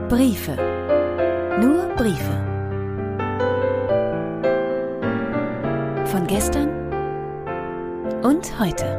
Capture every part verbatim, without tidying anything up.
Briefe. Nur Briefe. Von gestern und heute.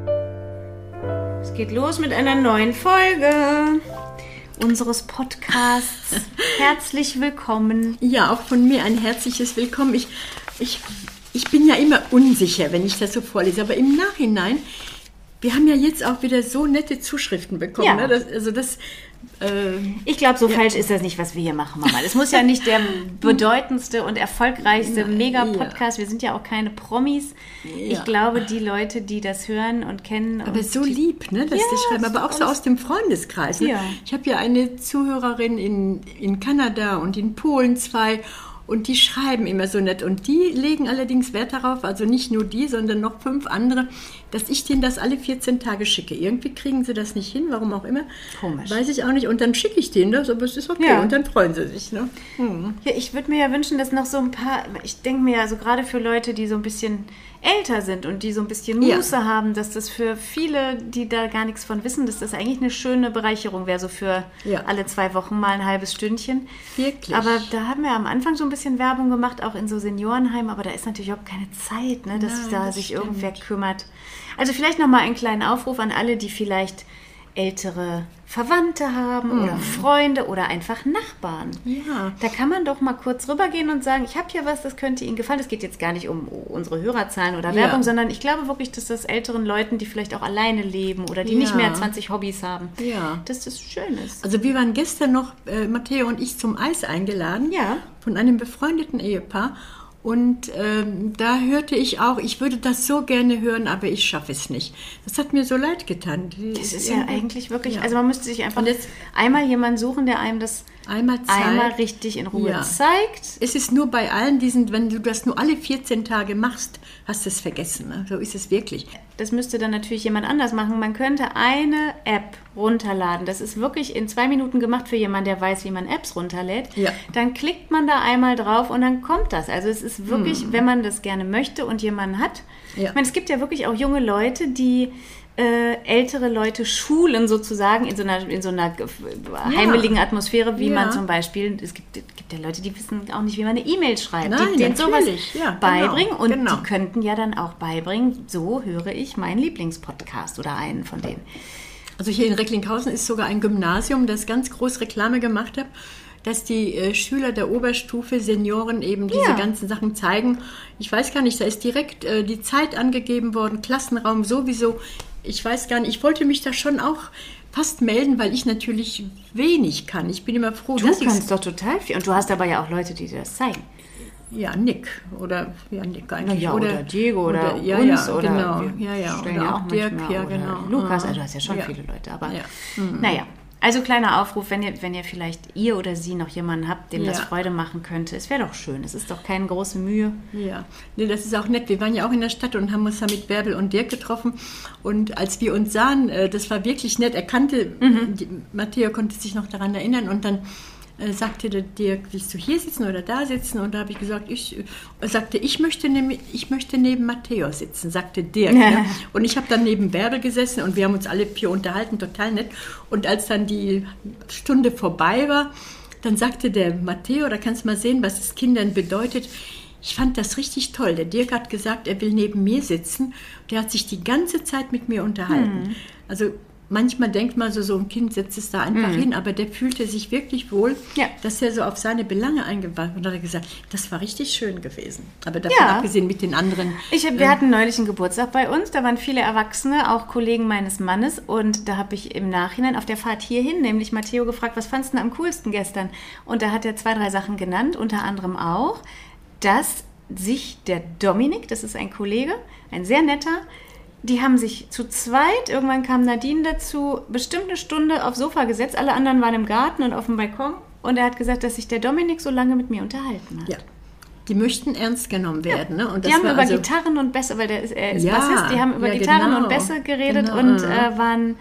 Es geht los mit einer neuen Folge unseres Podcasts. Herzlich willkommen. Ja, auch von mir ein herzliches Willkommen. Ich, ich, ich bin ja immer unsicher, wenn ich das so vorlese, aber im Nachhinein, wir haben ja jetzt auch wieder so nette Zuschriften bekommen. Ja. Ne? Das, also das, äh, ich glaube, so ja. falsch ist das nicht, was wir hier machen, Mama. Es muss ja nicht der bedeutendste und erfolgreichste Mega-Podcast. Wir sind ja auch keine Promis. Ja. Ich glaube, die Leute, die das hören und kennen. Aber und so die, lieb, ne, dass ja, die schreiben, aber auch so aus dem Freundeskreis. Ne? Ja. Ich habe ja eine Zuhörerin in, in Kanada und in Polen zwei. Und die schreiben immer so nett. Und die legen allerdings Wert darauf, also nicht nur die, sondern noch fünf andere, dass ich denen das alle vierzehn Tage schicke. Irgendwie kriegen sie das nicht hin, warum auch immer. Komisch. Weiß ich auch nicht. Und dann schicke ich denen das, aber es ist okay. Ja. Und dann freuen sie sich. Ne? Hm. Ja, ich würde mir ja wünschen, dass noch so ein paar, ich denke mir ja so gerade für Leute, die so ein bisschen älter sind und die so ein bisschen Muße ja. haben, dass das für viele, die da gar nichts von wissen, dass das eigentlich eine schöne Bereicherung wäre, so für ja. alle zwei Wochen mal ein halbes Stündchen. Wirklich. Aber da haben wir am Anfang so ein bisschen Werbung gemacht, auch in so Seniorenheimen, aber da ist natürlich auch keine Zeit, ne, dass Nein, da das sich stimmt. irgendwer kümmert. Also vielleicht nochmal einen kleinen Aufruf an alle, die vielleicht ältere Verwandte haben mm. oder Freunde oder einfach Nachbarn. Ja. Da kann man doch mal kurz rübergehen und sagen, ich habe hier was, das könnte Ihnen gefallen. Es geht jetzt gar nicht um unsere Hörerzahlen oder Werbung, ja. sondern ich glaube wirklich, dass das älteren Leuten, die vielleicht auch alleine leben oder die ja. nicht mehr zwanzig Hobbys haben, ja. dass das schön ist. Also wir waren gestern noch, äh, Matteo und ich, zum Eis eingeladen ja. von einem befreundeten Ehepaar. Und ähm, da hörte ich auch, ich würde das so gerne hören, aber ich schaffe es nicht. Das hat mir so leid getan. Die, das ist ja eigentlich wirklich, ja. also man müsste sich einfach jetzt einmal jemanden suchen, der einem das einmal, einmal richtig in Ruhe ja. zeigt. Es ist nur bei allen diesen, wenn du das nur alle vierzehn Tage machst, hast du es vergessen. Ne? So ist es wirklich. Das müsste dann natürlich jemand anders machen. Man könnte eine App runterladen. Das ist wirklich in zwei Minuten gemacht für jemanden, der weiß, wie man Apps runterlädt. Ja. Dann klickt man da einmal drauf und dann kommt das. Also es ist wirklich, hm. wenn man das gerne möchte und jemanden hat. Ja. Ich meine, es gibt ja wirklich auch junge Leute, die äh, ältere Leute schulen sozusagen in so einer, in so einer heimeligen ja. Atmosphäre, wie ja. man zum Beispiel, es gibt, gibt ja Leute, die wissen auch nicht, wie man eine E-Mail schreibt. Nein, die denen sowas ja, beibringen genau, und genau. die könnten ja dann auch beibringen, so höre ich meinen Lieblingspodcast oder einen von denen. Also hier in Recklinghausen ist sogar ein Gymnasium, das ganz groß Reklame gemacht hat, dass die äh, Schüler der Oberstufe, Senioren eben diese ja. ganzen Sachen zeigen. Ich weiß gar nicht, da ist direkt äh, die Zeit angegeben worden, Klassenraum sowieso. Ich weiß gar nicht, ich wollte mich da schon auch fast melden, weil ich natürlich wenig kann. Ich bin immer froh, du dass ich... Du kannst doch total viel. Und du hast aber ja auch Leute, die dir das zeigen. Ja, Nick oder ja, Nick eigentlich. Ja, oder, oder Diego oder, oder ja, uns. Ja, oder genau. Ja, ja. Oder oder auch Dirk, ja, oder genau. Lukas, also du hast ja schon ja. viele Leute. Aber ja. mhm. naja, also kleiner Aufruf, wenn ihr, wenn ihr vielleicht ihr oder sie noch jemanden habt, dem ja. das Freude machen könnte. Es wäre doch schön, es ist doch keine große Mühe. Ja, nee, das ist auch nett. Wir waren ja auch in der Stadt und haben uns da mit Bärbel und Dirk getroffen. Und als wir uns sahen, das war wirklich nett. Er kannte, mhm. die, Matteo konnte sich noch daran erinnern und dann äh, sagte der Dirk, willst du hier sitzen oder da sitzen? Und da habe ich gesagt, ich äh, sagte, ich möchte, ne, ich möchte neben Matteo sitzen, sagte Dirk. Ne? Und ich habe dann neben Bärbel gesessen und wir haben uns alle vier unterhalten, total nett. Und als dann die Stunde vorbei war, dann sagte der Matteo, da kannst du mal sehen, was es Kindern bedeutet. Ich fand das richtig toll. Der Dirk hat gesagt, er will neben mir sitzen. Der hat sich die ganze Zeit mit mir unterhalten. Mhm. Also manchmal denkt man so, so ein Kind setzt es da einfach mhm. hin, aber der fühlte sich wirklich wohl, ja. dass er so auf seine Belange eingegangen und hat gesagt, das war richtig schön gewesen. Aber davon ja. abgesehen mit den anderen. Ich, wir ähm, hatten neulich einen Geburtstag bei uns, da waren viele Erwachsene, auch Kollegen meines Mannes und da habe ich im Nachhinein auf der Fahrt hierhin, nämlich Matteo gefragt, was fandest du am coolsten gestern? Und da hat er zwei, drei Sachen genannt, unter anderem auch, dass sich der Dominik, das ist ein Kollege, ein sehr netter, die haben sich zu zweit, irgendwann kam Nadine dazu, bestimmt eine Stunde aufs Sofa gesetzt, alle anderen waren im Garten und auf dem Balkon und er hat gesagt, dass sich der Dominik so lange mit mir unterhalten hat. Ja. Die möchten ernst genommen werden. Ja. Ne? Und die das haben war über also Gitarren und Bässe, weil der ist, er ist ja, Bassist, die haben über ja, Gitarren genau, und Bässe geredet genau. und äh, waren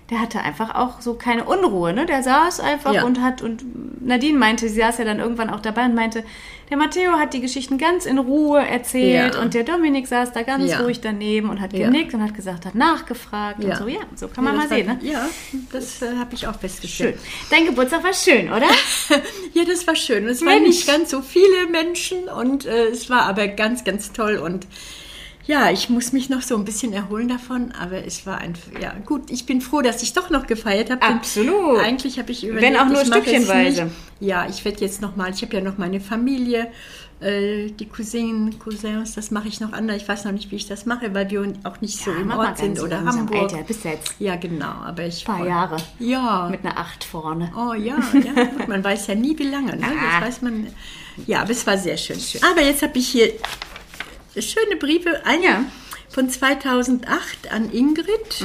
der hatte einfach auch so keine Unruhe, ne? Der saß einfach Ja. und hat, und Nadine meinte, sie saß ja dann irgendwann auch dabei und meinte, der Matteo hat die Geschichten ganz in Ruhe erzählt Ja. und der Dominik saß da ganz Ja. ruhig daneben und hat Ja. genickt und hat gesagt, hat nachgefragt und Ja. so. Ja, so kann man Ja, mal das sehen, war- ne? Ja, das äh, habe ich auch festgestellt. Schön. Dein Geburtstag war schön, oder? Ja, das war schön. Es waren Mensch. nicht ganz so viele Menschen und äh, es war aber ganz, ganz toll. Und ja, ich muss mich noch so ein bisschen erholen davon, aber es war ein, ja gut, ich bin froh, dass ich doch noch gefeiert habe. denn Absolut. Eigentlich habe ich überlegt, Wenn auch nur ich mache es stückchenweise. nicht. Ja, ich werde jetzt noch mal, ich habe ja noch meine Familie, äh, die Cousinen, Cousins, das mache ich noch anders. Ich weiß noch nicht, wie ich das mache, weil wir auch nicht so im mach mal Ort sind ganz oder langsam. Hamburg. Alter, bis jetzt. Ja, genau, aber ich Ein paar Jahre. Ja. Mit einer Acht vorne. Oh ja, ja, gut, man weiß ja nie, wie lange. Ne? Ah. Das weiß man. Ja, aber es war sehr schön. Aber jetzt habe ich hier schöne Briefe. Eine Ja. von zweitausendacht an Ingrid,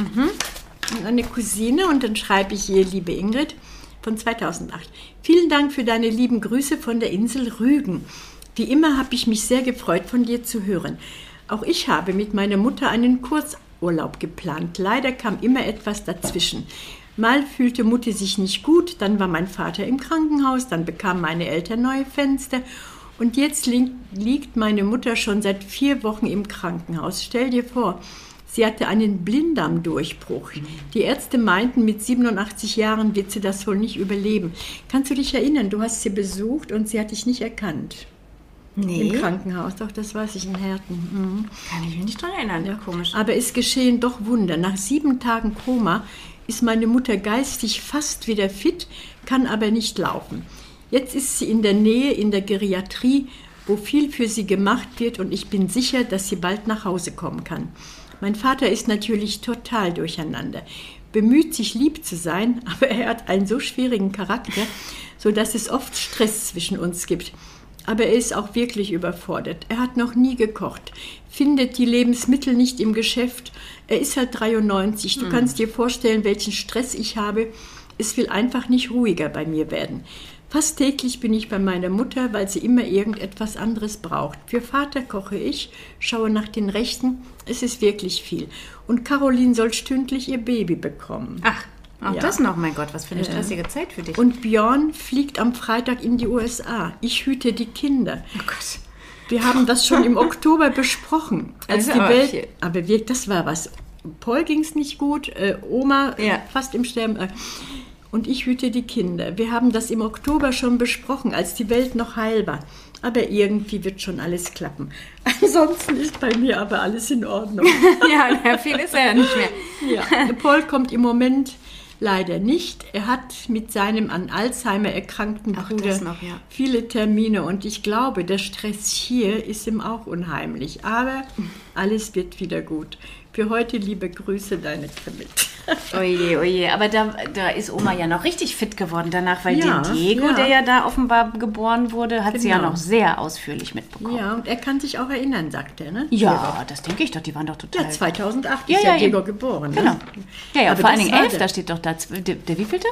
an eine Cousine. Und dann schreibe ich hier, liebe Ingrid, von zweitausendacht. Vielen Dank für deine lieben Grüße von der Insel Rügen. Wie immer habe ich mich sehr gefreut, von dir zu hören. Auch ich habe mit meiner Mutter einen Kurzurlaub geplant. Leider kam immer etwas dazwischen. Mal fühlte Mutti sich nicht gut, dann war mein Vater im Krankenhaus, dann bekamen meine Eltern neue Fenster und jetzt li- liegt meine Mutter schon seit vier Wochen im Krankenhaus. Stell dir vor, sie hatte einen Blinddarmdurchbruch. Die Ärzte meinten, mit siebenundachtzig Jahren wird sie das wohl nicht überleben. Kannst du dich erinnern, du hast sie besucht und sie hat dich nicht erkannt. Nee. Im Krankenhaus, doch, das weiß ich in Herten. Mhm. Kann ich mich nicht dran erinnern. Ja. Komisch. Aber es geschehen doch Wunder. Nach sieben Tagen Koma ist meine Mutter geistig fast wieder fit, kann aber nicht laufen. Jetzt ist sie in der Nähe in der Geriatrie, wo viel für sie gemacht wird und ich bin sicher, dass sie bald nach Hause kommen kann. Mein Vater ist natürlich total durcheinander, bemüht sich lieb zu sein, aber er hat einen so schwierigen Charakter, sodass es oft Stress zwischen uns gibt. Aber er ist auch wirklich überfordert. Er hat noch nie gekocht, findet die Lebensmittel nicht im Geschäft. Er ist halt dreiundneunzig. Du kannst dir vorstellen, welchen Stress ich habe. Es will einfach nicht ruhiger bei mir werden. Fast täglich bin ich bei meiner Mutter, weil sie immer irgendetwas anderes braucht. Für Vater koche ich, schaue nach den Rechten. Es ist wirklich viel. Und Caroline soll stündlich ihr Baby bekommen. Ach, auch Ja. das noch, mein Gott, was für eine stressige Zeit für dich. Und Björn fliegt am Freitag in die U S A. Ich hüte die Kinder. oh Gott. Wir haben das schon im Oktober besprochen. Als Also die aber Welt, viel. aber wirklich, das war was. Paul ging es nicht gut, äh, Oma Ja. fast im Sterben. Äh, und ich hüte die Kinder. Wir haben das im Oktober schon besprochen, als die Welt noch heil war. Aber irgendwie wird schon alles klappen. Ansonsten ist bei mir aber alles in Ordnung. Ja, na, viel ist er ja nicht mehr. Ja, der Paul kommt im Moment leider nicht. Er hat mit seinem an Alzheimer erkrankten Auch Bruder das noch, ja. viele Termine und ich glaube, der Stress hier ist ihm auch unheimlich. Aber alles wird wieder gut. Für heute liebe Grüße, deine Krimit. Oje, oje, aber da, da ist Oma ja noch richtig fit geworden danach, weil Ja, den Diego, ja. der ja da offenbar geboren wurde, hat sie ja Genau. noch sehr ausführlich mitbekommen. Ja, und er kann sich auch erinnern, sagt er, ne? Ja, das denke ich doch, die waren doch total... Ja, zweitausendacht Ja, ist ja, ja Diego eben. geboren. Ne? Genau. Ja, ja, Aber vor allen das Dingen war elf, der da steht doch da, der, der wievielte?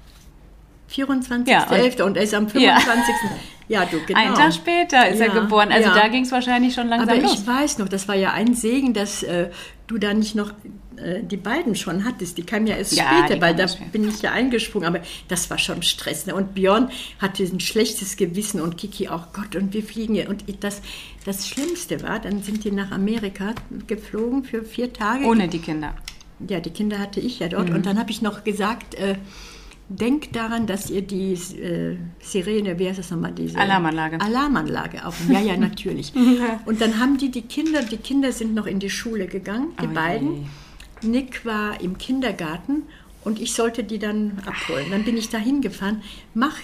vierundzwanzigster Ja, und- elfter und er ist am fünfundzwanzigsten Ja, du, genau. Einen Tag später ist Ja, er geboren, also ja. da ging es wahrscheinlich schon langsam Aber los. ich weiß noch, das war ja ein Segen, dass äh, du da nicht noch äh, die beiden schon hattest. Die kamen ja erst Ja, später, die weil kamen da erst später. bin ich ja eingesprungen. Aber das war schon Stress. Ne? Und Björn hatte ein schlechtes Gewissen und Kiki auch. Gott, und wir fliegen ja. Und das, das Schlimmste war, dann sind die nach Amerika geflogen für vier Tage. Ohne die Kinder. Ja, die Kinder hatte ich ja dort. Mhm. Und dann habe ich noch gesagt, äh, denkt daran, dass ihr die äh, Sirene, wie heißt das nochmal? Diese Alarmanlage. Alarmanlage auf. Ja, ja, natürlich. Und dann haben die die Kinder, die Kinder sind noch in die Schule gegangen, die Oh je. beiden. Nick war im Kindergarten und ich sollte die dann abholen. Dann bin ich da hingefahren, macht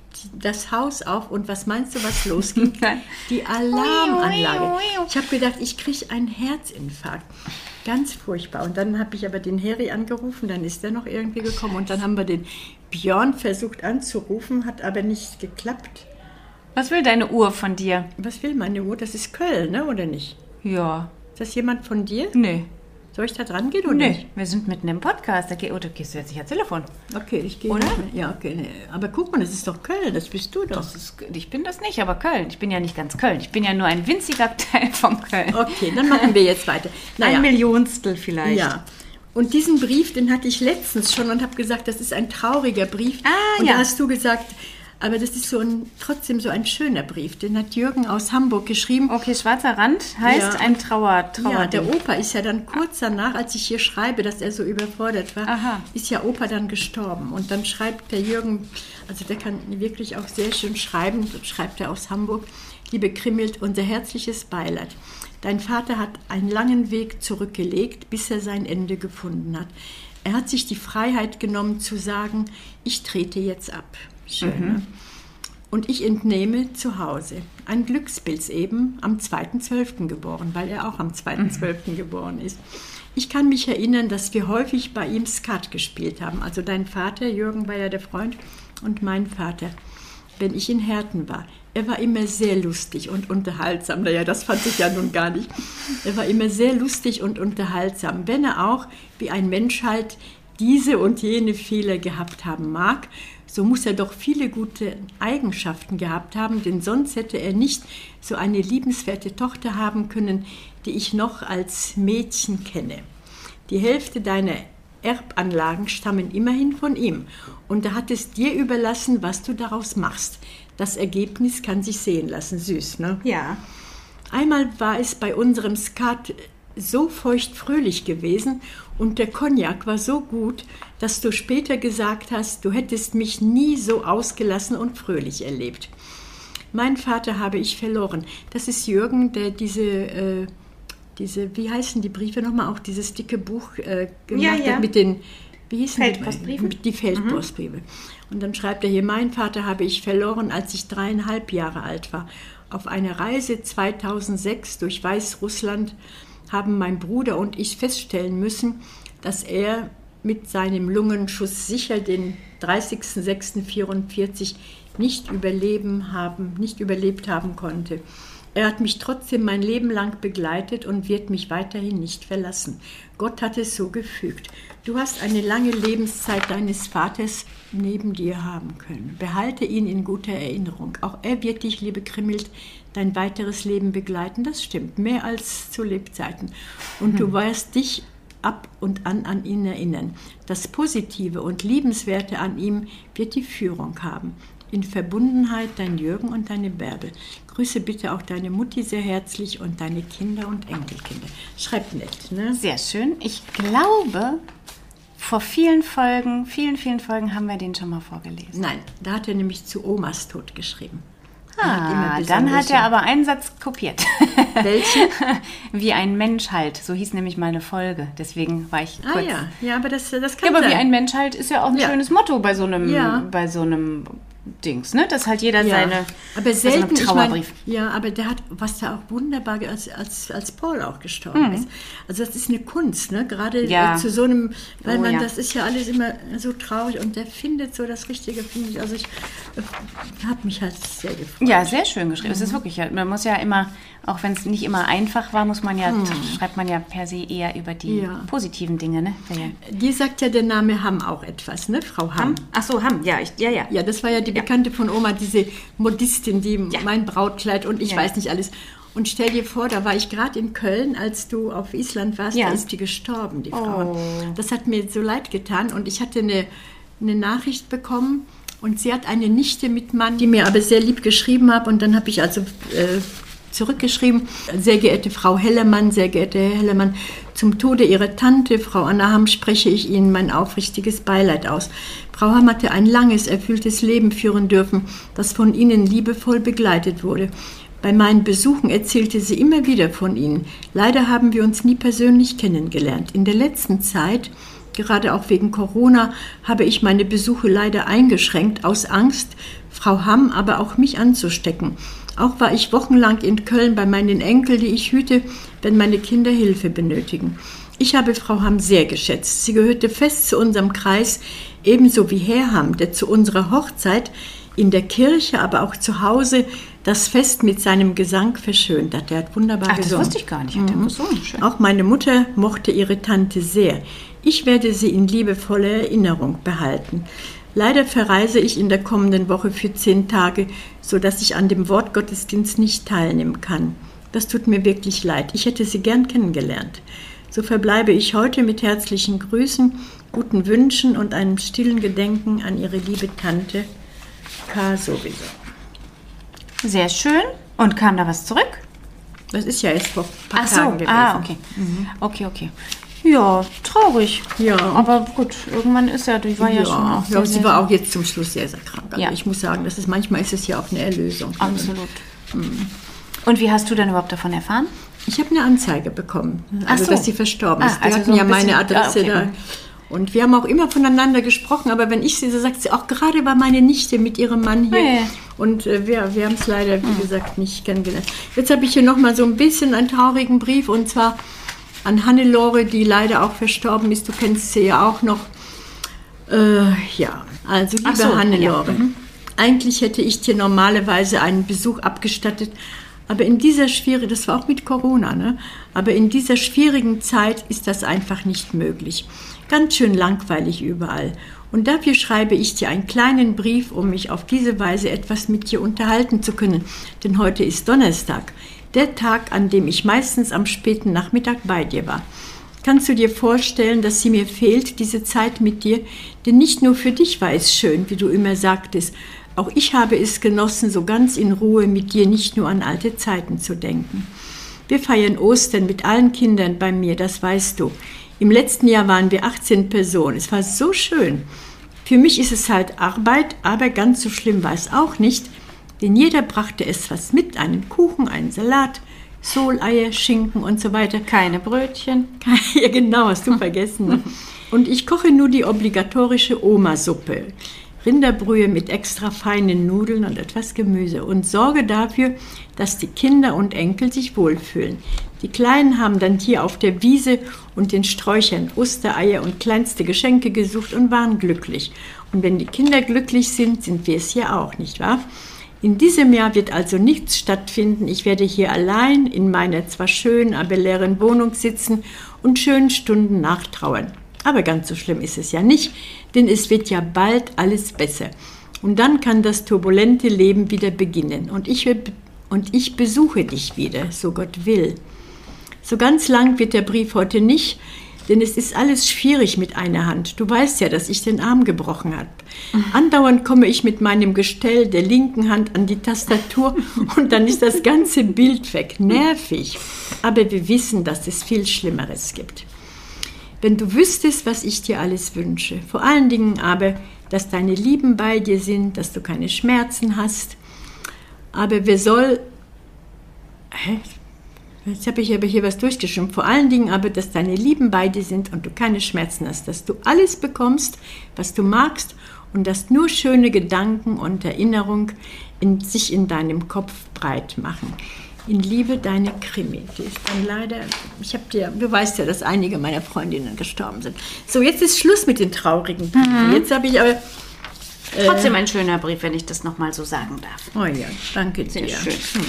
das Haus auf und was meinst du, was losging? Nein. Die Alarmanlage. Ich habe gedacht, ich kriege einen Herzinfarkt. Ganz furchtbar. Und dann habe ich aber den Harry angerufen, dann ist er noch irgendwie gekommen und dann haben wir den Björn versucht anzurufen, hat aber nicht geklappt. Was will deine Uhr von dir? Was will meine Uhr? Das ist Köln, ne? Oder nicht? Ja, Ist das jemand von dir? nee. Soll ich da dran gehen oder Nee, nicht? wir sind mitten im Podcast. Da geh, oh, da gehst du jetzt nicht ans Telefon. Okay, ich gehe. Oder? nicht mehr. Ja, okay. Nee. Aber guck mal, das ist doch Köln, das bist du doch. Das ist, ich bin das nicht, aber Köln. Ich bin ja nicht ganz Köln. Ich bin ja nur ein winziger Teil von Köln. Okay, dann machen wir jetzt weiter. Naja, Ein Millionstel vielleicht. ja. Und diesen Brief, den hatte ich letztens schon und habe gesagt, das ist ein trauriger Brief. Ah, und ja. da hast du gesagt, aber das ist so ein, trotzdem so ein schöner Brief. Den hat Jürgen aus Hamburg geschrieben. Okay, schwarzer Rand heißt Ja. ein Trauer, Trauer. Ja, der Opa ist ja dann kurz danach, als ich hier schreibe, dass er so überfordert war, Aha. ist ja Opa dann gestorben. Und dann schreibt der Jürgen, also der kann wirklich auch sehr schön schreiben, schreibt er aus Hamburg, liebe Krimmelt, unser herzliches Beileid. Dein Vater hat einen langen Weg zurückgelegt, bis er sein Ende gefunden hat. Er hat sich die Freiheit genommen zu sagen, ich trete jetzt ab. Schön, mhm. ne? Und ich entnehme zu Hause. Ein Glückspilz eben, am zweiten zwölften geboren, weil er auch am zweiten zwölften Mhm. geboren ist. Ich kann mich erinnern, dass wir häufig bei ihm Skat gespielt haben. Also dein Vater, Jürgen war ja der Freund, und mein Vater, wenn ich in Herten war. Er war immer sehr lustig und unterhaltsam. Naja, das fand ich ja nun gar nicht. Er war immer sehr lustig und unterhaltsam, wenn er auch, wie ein Mensch halt, diese und jene Fehler gehabt haben mag, so muss er doch viele gute Eigenschaften gehabt haben, denn sonst hätte er nicht so eine liebenswerte Tochter haben können, die ich noch als Mädchen kenne. Die Hälfte deiner Erbanlagen stammen immerhin von ihm und er hat es dir überlassen, was du daraus machst. Das Ergebnis kann sich sehen lassen, süß, ne? Ja. Einmal war es bei unserem Skat so feuchtfröhlich gewesen und der Cognac war so gut, dass du später gesagt hast, du hättest mich nie so ausgelassen und fröhlich erlebt. Mein Vater habe ich verloren. Das ist Jürgen, der diese, äh, diese wie heißen die Briefe nochmal, auch dieses dicke Buch äh, gemacht Ja, ja. hat mit den, wie hießen Feldpostbriefe? Die, die Feldpostbriefe. Mhm. Und dann schreibt er hier, mein Vater habe ich verloren, als ich dreieinhalb Jahre alt war. Auf einer Reise zweitausendsechs durch Weißrussland haben mein Bruder und ich feststellen müssen, dass er mit seinem Lungenschuss sicher den dreißigsten sechsten vierundvierzig nicht überleben haben, nicht überlebt haben konnte. Er hat mich trotzdem mein Leben lang begleitet und wird mich weiterhin nicht verlassen. Gott hat es so gefügt. Du hast eine lange Lebenszeit deines Vaters neben dir haben können. Behalte ihn in guter Erinnerung. Auch er wird dich, liebe Krimmelt, dein weiteres Leben begleiten. Das stimmt, mehr als zu Lebzeiten. Und du wirst dich ab und an an ihn erinnern. Das Positive und Liebenswerte an ihm wird die Führung haben. In Verbundenheit dein Jürgen und deine Bärbel. Grüße bitte auch deine Mutti sehr herzlich und deine Kinder und Enkelkinder. Schreibt nett, ne? Sehr schön. Ich glaube, vor vielen Folgen, vielen, vielen Folgen haben wir den schon mal vorgelesen. Nein, da hat er nämlich zu Omas Tod geschrieben. Ah, dann hat er aber einen Satz kopiert. Welchen? Wie ein Mensch halt. So hieß nämlich mal eine Folge. Deswegen war ich kurz... Ah ja, ja, aber das, das kann Ja, aber sein. wie ein Mensch halt ist ja auch ein Ja. schönes Motto bei so einem, Ja. bei so einem Dings, ne? Dass halt jeder Ja, seine... aber bei so einem selten, ich Trauerbrief. mein, ja, aber der hat, was da auch wunderbar, als, als, als Paul auch gestorben Mhm. ist. Also das ist eine Kunst, ne? Gerade Ja. äh, zu so einem, weil Oh, man, ja. das ist ja alles immer so traurig und der findet so das Richtige, finde ich. Also ich äh, habe mich halt sehr gefreut. Ja, sehr schön geschrieben. Es ist wirklich, ja, man muss ja immer, auch wenn es nicht immer einfach war, muss man ja, schreibt man ja per se eher über die Ja. positiven Dinge, ne? Dir sagt ja der Name Hamm auch etwas, ne? Frau Hamm. Hamm? Ach so, Hamm, ja, ich, ja, ja. Ja, das war ja die Bekannte von Oma, diese Modistin, die Ja. mein Brautkleid und ich Ja. weiß nicht alles. Und stell dir vor, da war ich gerade in Köln, als du auf Island warst, Ja. da ist die gestorben, die Frau. Oh. Das hat mir so leid getan und ich hatte eine, eine Nachricht bekommen und sie hat eine Nichte mit Mann, die mir aber sehr lieb geschrieben hat und dann habe ich also äh, zurückgeschrieben, sehr geehrte Frau Hellermann, sehr geehrter Herr Hellermann, zum Tode Ihrer Tante, Frau Anna Hamm, spreche ich Ihnen mein aufrichtiges Beileid aus. Frau Hamm hatte ein langes, erfülltes Leben führen dürfen, das von Ihnen liebevoll begleitet wurde. Bei meinen Besuchen erzählte sie immer wieder von Ihnen. Leider haben wir uns nie persönlich kennengelernt. In der letzten Zeit, gerade auch wegen Corona, habe ich meine Besuche leider eingeschränkt, aus Angst, Frau Hamm, aber auch mich anzustecken. Auch war ich wochenlang in Köln bei meinen Enkeln, die ich hüte, wenn meine Kinder Hilfe benötigen. Ich habe Frau Hamm sehr geschätzt. Sie gehörte fest zu unserem Kreis, ebenso wie Herr Hamm, der zu unserer Hochzeit in der Kirche, aber auch zu Hause das Fest mit seinem Gesang verschönt hat. Er hat wunderbar Ach, das gesungen. wusste ich gar nicht. Hat er gesungen? Schön. Auch meine Mutter mochte ihre Tante sehr. Ich werde sie in liebevoller Erinnerung behalten. Leider verreise ich in der kommenden Woche für zehn Tage, sodass ich an dem Wortgottesdienst nicht teilnehmen kann. Das tut mir wirklich leid. Ich hätte sie gern kennengelernt. So verbleibe ich heute mit herzlichen Grüßen, guten Wünschen und einem stillen Gedenken an Ihre liebe Tante K. sowieso. Sehr schön. Und kam da was zurück? Das ist ja erst vor ein paar Ach so, Tagen gewesen. ah, okay. Mhm. Okay, okay. Ja, traurig. Ja. Aber gut, irgendwann ist ja, die war ja, ja schon auch sehr, ja, sie sehr, war auch jetzt zum Schluss sehr, sehr krank. Also ja. ich muss sagen, das ist, manchmal ist es ja auch eine Erlösung. Absolut. Mhm. Und wie hast du dann überhaupt davon erfahren? Ich habe eine Anzeige bekommen, also so. dass sie verstorben ist. Ah, Wir also hatten so ein ja meine bisschen- Adresse ah, okay. da. Und wir haben auch immer voneinander gesprochen, aber wenn ich sie so sagt sie, auch gerade war meine Nichte mit ihrem Mann hier. Oh ja. Und äh, wir, wir haben es leider, wie gesagt, nicht kennengelernt. Jetzt habe ich hier nochmal so ein bisschen einen traurigen Brief, und zwar an Hannelore, die leider auch verstorben ist. Du kennst sie ja auch noch. Äh, ja, also liebe Ach so, Hannelore, ja. Mhm. eigentlich hätte ich dir normalerweise einen Besuch abgestattet, aber in dieser schwierigen, das war auch mit Corona, ne? Aber in dieser schwierigen Zeit ist das einfach nicht möglich. Ganz schön langweilig überall. Und dafür schreibe ich dir einen kleinen Brief, um mich auf diese Weise etwas mit dir unterhalten zu können. Denn heute ist Donnerstag, der Tag, an dem ich meistens am späten Nachmittag bei dir war. Kannst du dir vorstellen, dass sie mir fehlt, diese Zeit mit dir? Denn nicht nur für dich war es schön, wie du immer sagtest. Auch ich habe es genossen, so ganz in Ruhe mit dir nicht nur an alte Zeiten zu denken. Wir feiern Ostern mit allen Kindern bei mir, das weißt du. Im letzten Jahr waren wir achtzehn Personen. Es war so schön. Für mich ist es halt Arbeit, aber ganz so schlimm war es auch nicht, denn jeder brachte es was mit, einen Kuchen, einen Salat, Soleier, Schinken und so weiter. Keine Brötchen. Ja, genau, hast du vergessen. Ne? Und ich koche nur die obligatorische Oma-Suppe. Rinderbrühe mit extra feinen Nudeln und etwas Gemüse und sorge dafür, dass die Kinder und Enkel sich wohlfühlen. Die Kleinen haben dann hier auf der Wiese und den Sträuchern Ostereier und kleinste Geschenke gesucht und waren glücklich. Und wenn die Kinder glücklich sind, sind wir es ja auch, nicht wahr? In diesem Jahr wird also nichts stattfinden. Ich werde hier allein in meiner zwar schönen, aber leeren Wohnung sitzen und schönen Stunden nachtrauern. Aber ganz so schlimm ist es ja nicht, denn es wird ja bald alles besser. Und dann kann das turbulente Leben wieder beginnen. Und ich, und ich besuche dich wieder, so Gott will. So ganz lang wird der Brief heute nicht, denn es ist alles schwierig mit einer Hand. Du weißt ja, dass ich den Arm gebrochen habe. Andauernd komme ich mit meinem Gestell der linken Hand an die Tastatur und dann ist das ganze Bild weg. Nervig. Aber wir wissen, dass es viel Schlimmeres gibt. Wenn du wüsstest, was ich dir alles wünsche, vor allen Dingen aber, dass deine Lieben bei dir sind, dass du keine Schmerzen hast. Aber wer soll... Hä? Jetzt habe ich aber hier was durchgeschrieben. Vor allen Dingen aber, dass deine Lieben bei dir sind und du keine Schmerzen hast. Dass du alles bekommst, was du magst und dass nur schöne Gedanken und Erinnerungen in, sich in deinem Kopf breit machen. In Liebe, deine Krimi. Die ist dann leider, ich habe dir, du weißt ja, dass einige meiner Freundinnen gestorben sind. So, jetzt ist Schluss mit den traurigen Briefen. Mhm. Jetzt habe ich aber... Äh, Trotzdem ein schöner Brief, wenn ich das nochmal so sagen darf. Oh ja, danke Sehr dir. schön. Hm.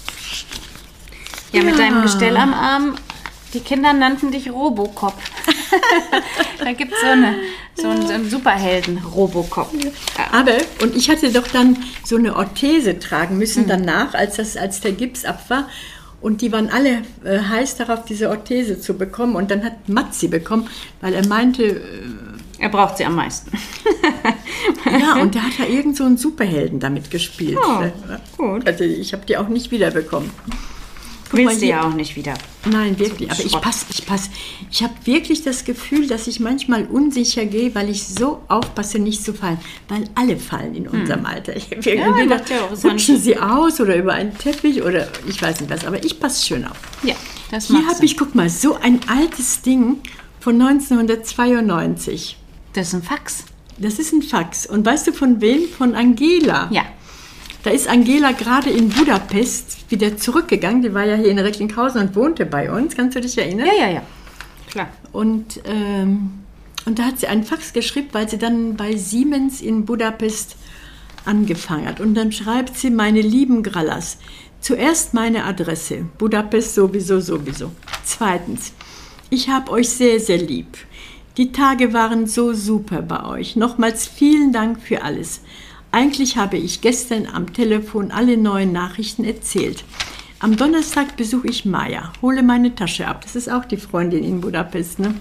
Ja, mit deinem Gestell am Arm, die Kinder nannten dich Robocop. Da gibt so eine, so einen, so einen Superhelden, Robocop. Ja. Aber, und ich hatte doch dann so eine Orthese tragen müssen mhm. danach, als, das, als der Gips ab war. Und die waren alle äh, heiß darauf, diese Orthese zu bekommen. Und dann hat Mats sie bekommen, weil er meinte... Äh, er braucht sie am meisten. Ja, und da hat er irgend so einen Superhelden damit gespielt. Oh, gut. Also ich habe die auch nicht wiederbekommen. Guck Willst du ja auch nicht wieder. Nein, wirklich. Aber ich passe, ich passe. Ich habe wirklich das Gefühl, dass ich manchmal unsicher gehe, weil ich so aufpasse, nicht zu fallen. Weil alle fallen in unserem hm. Alter. Ich habe irgendwie ja, gedacht, ja rutschen sie aus oder über einen Teppich oder ich weiß nicht was. Aber ich passe schön auf. Ja, das Hier habe ich, guck mal, so ein altes Ding von neunzehnhundertzweiundneunzig. Das ist ein Fax. Das ist ein Fax. Und weißt du von wem? Von Angela. Ja. Da ist Angela gerade in Budapest wieder zurückgegangen. Die war ja hier in Recklinghausen und wohnte bei uns. Kannst du dich erinnern? Ja, ja, ja. Klar. Und, ähm, und da hat sie einen Fax geschrieben, weil sie dann bei Siemens in Budapest angefangen hat. Und dann schreibt sie, meine lieben Grallas, zuerst meine Adresse, Budapest sowieso, sowieso. Zweitens, ich habe euch sehr, sehr lieb. Die Tage waren so super bei euch. Nochmals vielen Dank für alles. Eigentlich habe ich gestern am Telefon alle neuen Nachrichten erzählt. Am Donnerstag besuche ich Maja, hole meine Tasche ab. Das ist auch die Freundin in Budapest. Ne?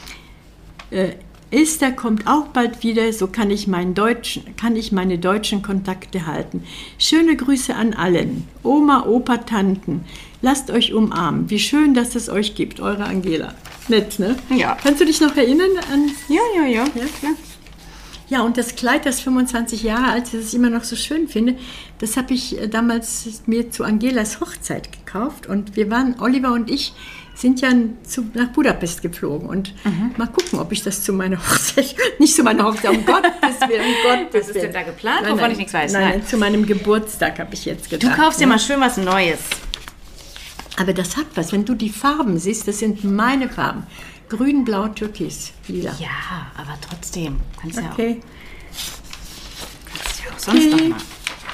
Äh, Esther kommt auch bald wieder, so kann ich, meinen deutschen, kann ich meine deutschen Kontakte halten. Schöne Grüße an allen. Oma, Opa, Tanten. Lasst euch umarmen. Wie schön, dass es euch gibt. Eure Angela. Nett, ne? Ja. Kannst du dich noch erinnern an... Ja, ja, ja, ja, klar. Ja, und das Kleid, das fünfundzwanzig Jahre alt ist, das ich immer noch so schön finde, das habe ich damals mir zu Angelas Hochzeit gekauft. Und wir waren, Oliver und ich, sind ja zu, nach Budapest geflogen. Und mhm. mal gucken, ob ich das zu meiner Hochzeit, nicht zu meiner Hochzeit, um Gottes Willen, um Gottes Was ist denn da geplant, nein, wovon nein, ich nichts weiß? Nein, Nein, nein, zu meinem Geburtstag habe ich jetzt gedacht. Du kaufst dir ne? mal schön was Neues. Aber das hat was, wenn du die Farben siehst, das sind meine Farben. Grün, Blau, Türkis, Lila. Ja, aber trotzdem. Kannst Okay. ja auch, kannst ja auch sonst Okay. noch mal.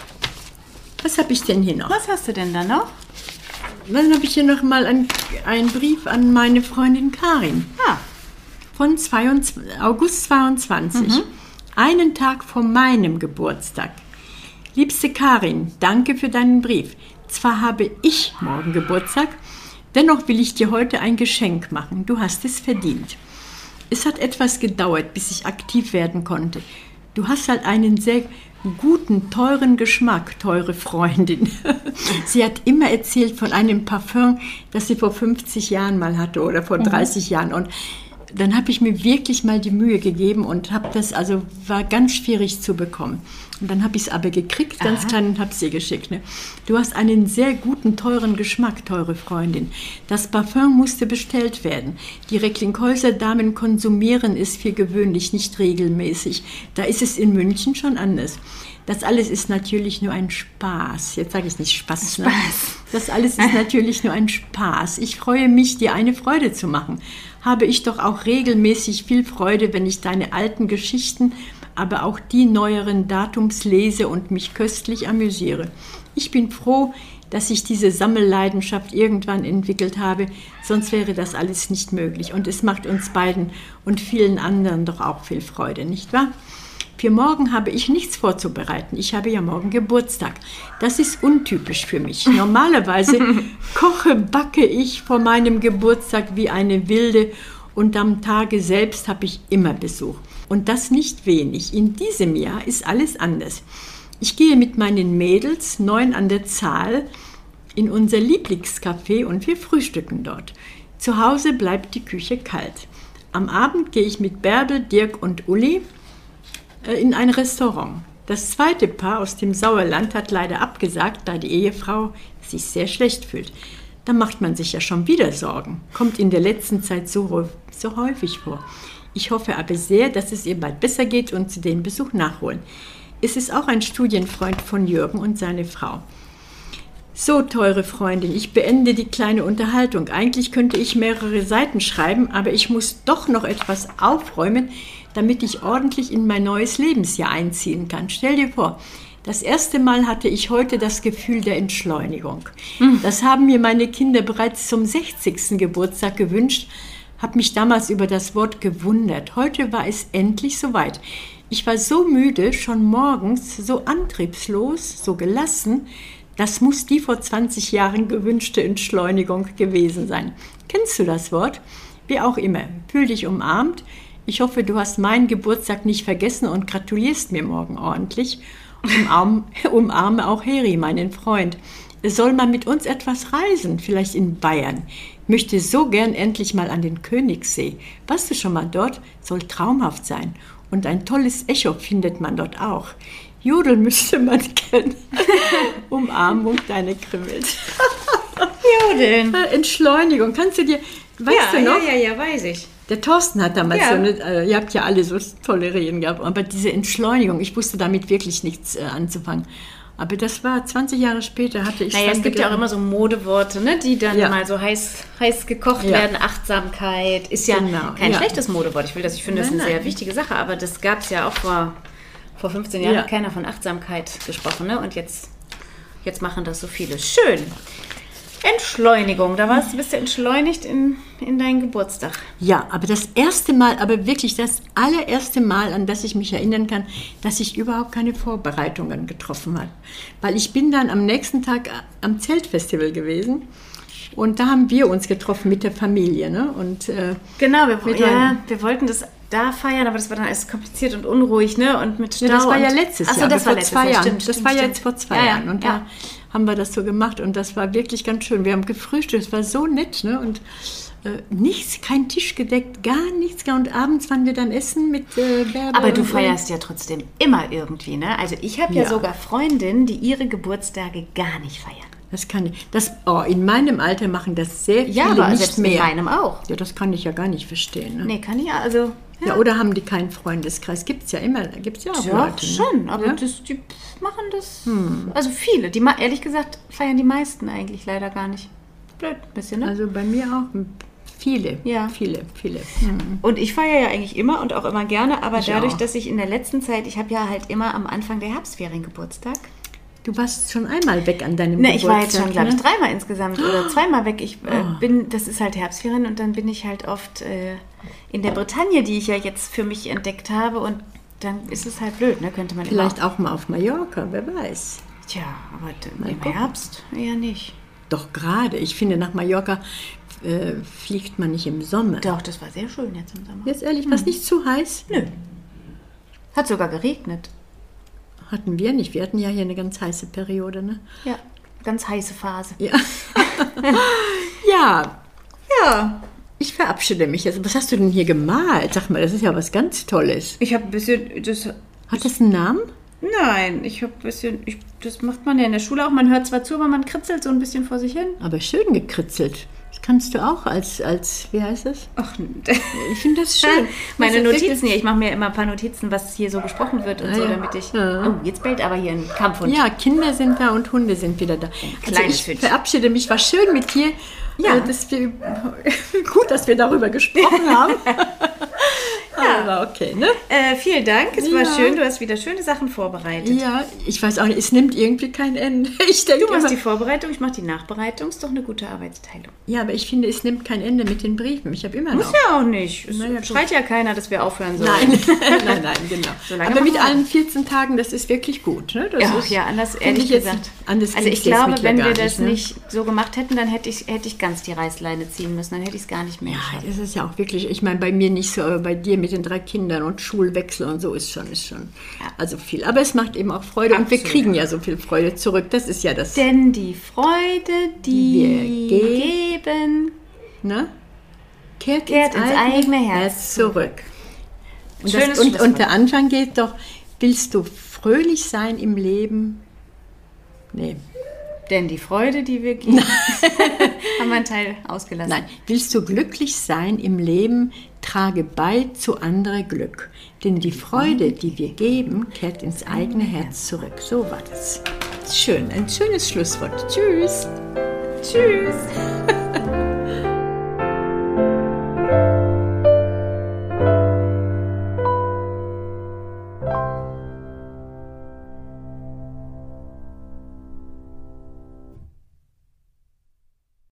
Was habe ich denn hier noch? Was hast du denn da noch? Dann habe ich hier noch mal einen, einen Brief an meine Freundin Karin. Ah, Von zweiundzwanzig, August zweiundzwanzig. Mhm. Einen Tag vor meinem Geburtstag. Liebste Karin, danke für deinen Brief. Zwar habe ich morgen Geburtstag, dennoch will ich dir heute ein Geschenk machen. Du hast es verdient. Es hat etwas gedauert, bis ich aktiv werden konnte. Du hast halt einen sehr guten, teuren Geschmack, teure Freundin. Sie hat immer erzählt von einem Parfüm, das sie vor fünfzig Jahren mal hatte oder vor dreißig Jahren. Und dann habe ich mir wirklich mal die Mühe gegeben und habe das, also war ganz schwierig zu bekommen. Und dann habe ich es aber gekriegt, ganz Aha. klein, und habe es ihr geschickt. Ne? Du hast einen sehr guten, teuren Geschmack, teure Freundin. Das Parfüm musste bestellt werden. Die Recklinghäuser Damen konsumieren es für gewöhnlich nicht regelmäßig. Da ist es in München schon anders. Das alles ist natürlich nur ein Spaß. Jetzt sage ich nicht Spaß. Ne? Spaß. Das alles ist natürlich nur ein Spaß. Ich freue mich, dir eine Freude zu machen. Habe ich doch auch regelmäßig viel Freude, wenn ich deine alten Geschichten, aber auch die neueren Datums lese und mich köstlich amüsiere. Ich bin froh, dass ich diese Sammelleidenschaft irgendwann entwickelt habe, sonst wäre das alles nicht möglich. Und es macht uns beiden und vielen anderen doch auch viel Freude, nicht wahr? Für morgen habe ich nichts vorzubereiten. Ich habe ja morgen Geburtstag. Das ist untypisch für mich. Normalerweise koche, backe ich vor meinem Geburtstag wie eine Wilde und am Tage selbst habe ich immer Besuch. Und das nicht wenig. In diesem Jahr ist alles anders. Ich gehe mit meinen Mädels, neun an der Zahl, in unser Lieblingscafé und wir frühstücken dort. Zu Hause bleibt die Küche kalt. Am Abend gehe ich mit Bärbel, Dirk und Uli in ein Restaurant. Das zweite Paar aus dem Sauerland hat leider abgesagt, da die Ehefrau sich sehr schlecht fühlt. Da macht man sich ja schon wieder Sorgen. Kommt in der letzten Zeit so, so häufig vor. Ich hoffe aber sehr, dass es ihr bald besser geht und sie den Besuch nachholen. Es ist auch ein Studienfreund von Jürgen und seine Frau. So, teure Freundin, ich beende die kleine Unterhaltung. Eigentlich könnte ich mehrere Seiten schreiben, aber ich muss doch noch etwas aufräumen, damit ich ordentlich in mein neues Lebensjahr einziehen kann. Stell dir vor, das erste Mal hatte ich heute das Gefühl der Entschleunigung. Mhm. Das haben mir meine Kinder bereits zum sechzigsten Geburtstag gewünscht, habe mich damals über das Wort gewundert. Heute war es endlich soweit. Ich war so müde, schon morgens, so antriebslos, so gelassen. Das muss die vor zwanzig Jahren gewünschte Entschleunigung gewesen sein. Kennst du das Wort? Wie auch immer, fühl dich umarmt. Ich hoffe, du hast meinen Geburtstag nicht vergessen und gratulierst mir morgen ordentlich. Umarme, umarme auch Heri, meinen Freund. Es soll mal mit uns etwas reisen, vielleicht in Bayern. Ich möchte so gern endlich mal an den Königssee. Warst du schon mal dort? Soll traumhaft sein. Und ein tolles Echo findet man dort auch. Jodeln müsste man kennen. Umarmung, deine Krimmelt. Jodeln. Entschleunigung, kannst du dir, weißt ja, du noch? Ja, ja, ja, weiß ich. Der Thorsten hat damals Ja. so eine, äh, ihr habt ja alle so tolle Reden gehabt, aber diese Entschleunigung, ich wusste damit wirklich nichts äh, anzufangen. Aber das war zwanzig Jahre später, hatte ich Naja, dann es gibt ja auch gelernt. immer so Modeworte, ne, die dann Ja. mal so heiß, heiß gekocht Ja. werden. Achtsamkeit ist ja Genau, kein ja. schlechtes Modewort. Ich will das, ich finde, das ist Nein, eine sehr nein. wichtige Sache, aber das gab es ja auch vor, vor fünfzehn Jahren, Ja. hat keiner von Achtsamkeit gesprochen, ne? Und jetzt, jetzt machen das so viele. Schön. Entschleunigung. Da warst du, bist du entschleunigt in, in deinen Geburtstag. Ja, aber das erste Mal, aber wirklich das allererste Mal, an das ich mich erinnern kann, dass ich überhaupt keine Vorbereitungen getroffen habe. Weil ich bin dann am nächsten Tag am Zeltfestival gewesen und da haben wir uns getroffen mit der Familie. Ne? Und, äh, genau, wir, ja, wir wollten das da feiern, aber das war dann alles kompliziert und unruhig, ne? Und mit Stau. Ja, das war ja und, letztes achso, Jahr, das war vor zwei Jahren. Stimmt, das stimmt, war ja stimmt. jetzt vor zwei ja, Jahren. Ja, und ja. da haben wir das so gemacht und das war wirklich ganz schön. Wir haben gefrühstückt, es war so nett, ne? Und äh, nichts, kein Tisch gedeckt, gar nichts. Und abends waren wir dann essen mit äh, Bärbel. Aber du und, feierst ja trotzdem immer irgendwie, ne? Also ich habe ja. Ja. sogar Freundinnen, die ihre Geburtstage gar nicht feiern. Das kann ich. Das, oh, in meinem Alter machen das sehr viele Ja, aber nicht selbst mehr. in meinem auch. Ja, das kann ich ja gar nicht verstehen. Ne? Nee, kann ich ja, also... Ja. Ja, oder haben die keinen Freundeskreis? Gibt es ja immer, gibt es ja auch Ja, Leute. Ne? schon, aber Ja? das, die machen das... Hm. Also viele, die ma- ehrlich gesagt feiern die meisten eigentlich leider gar nicht. Blöd, ein bisschen, ne? Also bei mir auch viele, Ja. viele, viele. Hm. Und ich feiere ja eigentlich immer und auch immer gerne, aber Ich dadurch, auch. dass ich in der letzten Zeit, ich habe ja halt immer am Anfang der Herbstferien Geburtstag. Du warst schon einmal weg an deinem Ne, Geburtstag. ich war jetzt schon, glaube ich, ne? dreimal insgesamt oder zweimal weg. Ich äh, Oh. bin, das ist halt Herbstferien und dann bin ich halt oft äh, in der Bretagne, die ich ja jetzt für mich entdeckt habe und dann ist es halt blöd, ne? Könnte man Vielleicht immer auch mal auf Mallorca, wer weiß. Tja, aber d- Mal im gucken. Herbst eher nicht. Doch gerade, ich finde, nach Mallorca äh, fliegt man nicht im Sommer. Doch, das war sehr schön jetzt im Sommer. Jetzt ehrlich, was nicht zu heiß? Nö. Hat sogar geregnet. Hatten wir nicht. Wir hatten ja hier eine ganz heiße Periode, ne? Ja, ganz heiße Phase. Ja. Ja, Ja, ich verabschiede mich jetzt. Was hast du denn hier gemalt? Sag mal, das ist ja was ganz Tolles. ich habe ein bisschen, das, Hat das einen Namen? nein, ich habe ein bisschen, ich, das macht man ja in der Schule auch, man hört zwar zu, aber man kritzelt so ein bisschen vor sich hin. Aber schön gekritzelt. Das kannst du auch als, als wie heißt das? Ach, Ich finde das schön. meine Das ist Notizen wirklich- hier, ich mache mir immer ein paar Notizen, was hier so besprochen wird und Ah, so, ja. damit ich, Ja. oh, jetzt bellt aber hier ein Kampfhund. Ja, Kinder sind da und Hunde sind wieder da. Also kleines ich Hündchen. verabschiede mich. War schön mit dir. Ja. Äh, dass wir, gut, dass wir darüber gesprochen haben. Aber okay, ne? Äh, vielen Dank, es war Ja. schön, du hast wieder schöne Sachen vorbereitet. Ja, ich weiß auch nicht, es nimmt irgendwie kein Ende. Ich denke Du machst immer, die Vorbereitung, ich mache die Nachbereitung, ist doch eine gute Arbeitsteilung. ja, aber ich finde, es nimmt kein Ende mit den Briefen. Ich habe immer noch. Muss ja auch nicht. Es Naja, gut. schreit ja keiner, dass wir aufhören sollen. Nein, nein, nein, genau. Solange Aber mit machen wir. allen vierzehn Tagen, das ist wirklich gut. Ne? Das Ja, ist, ja, anders finde ehrlich ich jetzt- gesagt. anders also ging's ich jetzt glaube, mit wenn gar wir das ne? nicht so gemacht hätten, dann hätte ich, hätte ich ganz die Reißleine ziehen müssen. Dann hätte ich es gar nicht mehr Ja, geschafft. das ist ja auch wirklich, ich meine, bei mir nicht so, aber bei dir mit den drei Kindern und Schulwechsel und so ist schon, ist schon, Ja. also viel. Aber es macht eben auch Freude und wir Absolut. kriegen ja so viel Freude zurück. Das ist ja das, Denn die Freude, die, Die wir geben, ne? Kehrt, Kehrt ins eigene Herz zurück. Und, Schönes das, und, Schlusswort. und der Anfang geht doch, willst du fröhlich sein im Leben? Nee. denn die Freude, die wir geben, haben wir einen Teil ausgelassen. Nein, willst du glücklich sein im Leben, trage bei zu anderer Glück. Denn die Freude, die wir geben, kehrt ins eigene Herz zurück. So war das. Schön, ein schönes Schlusswort. Tschüss. Tschüss.